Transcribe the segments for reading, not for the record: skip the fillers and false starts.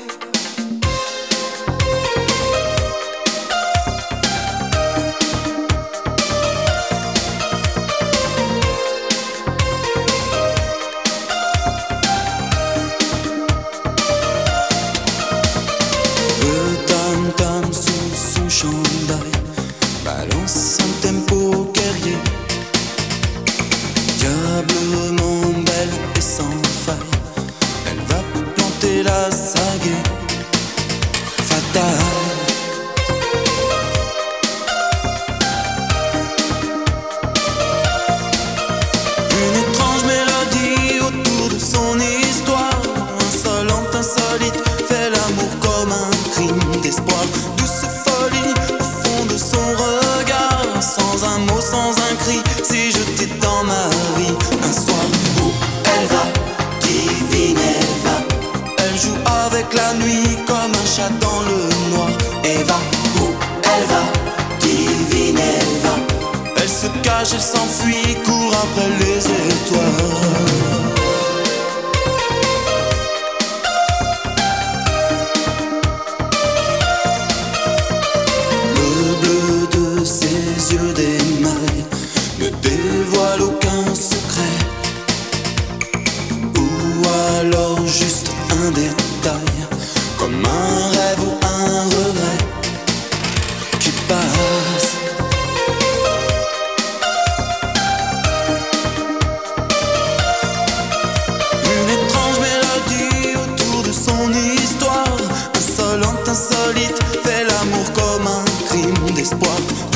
Balance un tempo guerrier, diablement belle et sans faille. Elle va planter la saga fatale. Une étrange mélodie autour de son histoire, insolente, insolite, fait l'amour comme un crime d'espoir. Douce folie au fond de son regard, sans un mot, sans un cri, s'est jetée dans ma vie. Un soir où elle va, divine Eva, elle joue avec la nuit comme un chat dans le noir. Eva, où elle va, divine Eva, elle se cache, elle s'enfuit, court après les étoiles. Ses yeux d'émail ne dévoilent aucun secret, ou alors juste un détail, comme un rêve ou un regret qui passe. Une étrange mélodie autour de son histoire, insolente, insolite, fait l'amour comme un crime d'espoir.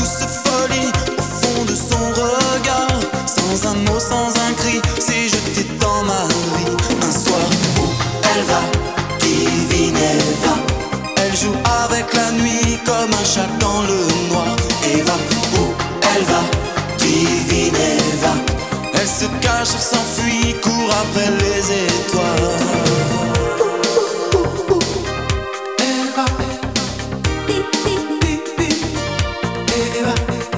Sans un mot, sans un cri, s'est jetée dans ma vie. Un soir où elle va, divine Eva, elle joue avec la nuit comme un chat dans le noir. Eva, où elle va, divine Eva, elle se cache, elle s'enfuit, court après les étoiles. Eva, Eva.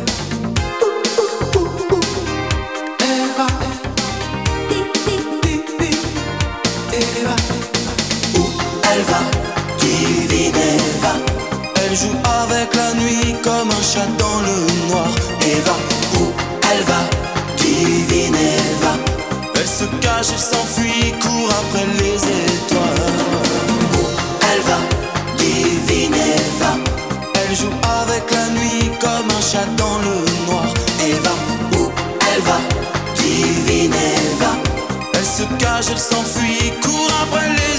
Elle va, divine Eva, elle joue avec la nuit comme un chat dans le noir. Eva, où elle va, divine Eva, elle se cache, elle s'enfuit, court après les étoiles. Où elle va, divine Eva, elle joue avec la nuit comme un chat dans le noir. Eva, où elle va, divine Eva, elle se cache, elle s'enfuit, court après les